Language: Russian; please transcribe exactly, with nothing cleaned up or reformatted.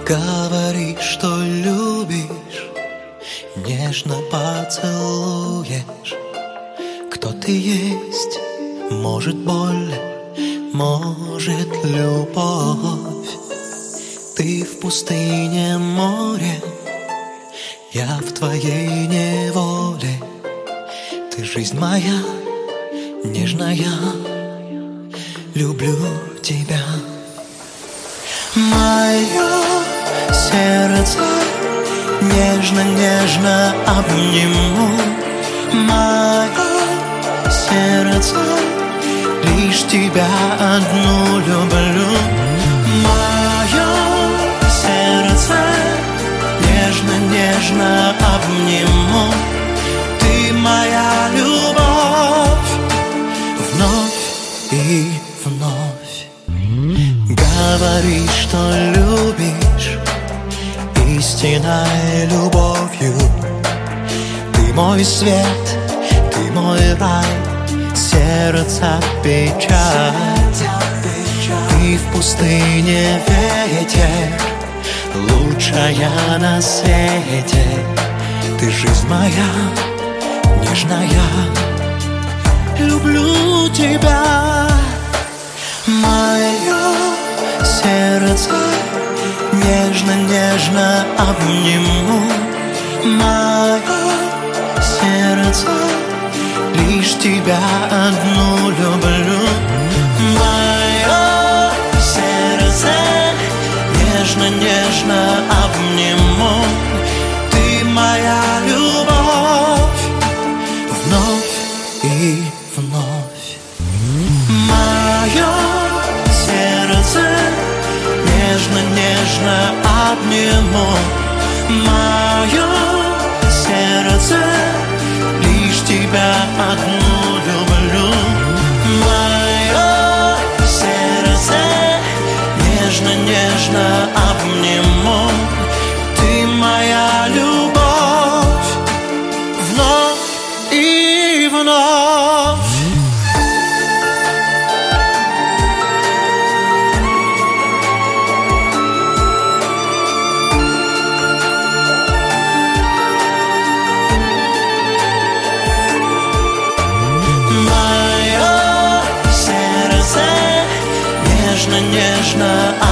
Говори, что любишь, нежно поцелуешь. Кто ты есть? Может, боль, может, любовь. Ты в пустыне, море, я в твоей неволе. Ты жизнь моя, нежная, люблю тебя. Мое сердце нежно-нежно обниму. Мое сердце лишь тебя одну люблю. Мое сердце нежно-нежно обниму. Ты моя любовь, вновь и вновь. Говори, что любишь истинной любовью. Ты мой свет, ты мой рай, сердца печаль. Ты в пустыне ветер, лучшая на свете. Ты жизнь моя, нежная, люблю тебя. Мое сердце нежно-нежно обниму. Мое сердце лишь тебя одну люблю. Мое сердце нежно-нежно обниму. Ты моя любовь, вновь и вновь. Мое сердце нежно-нежно обниму. Мое сердце лишь тебя одну люблю. Мое сердце нежно-нежно обниму. Ты моя любовь, вновь и вновь. Нежно-нежно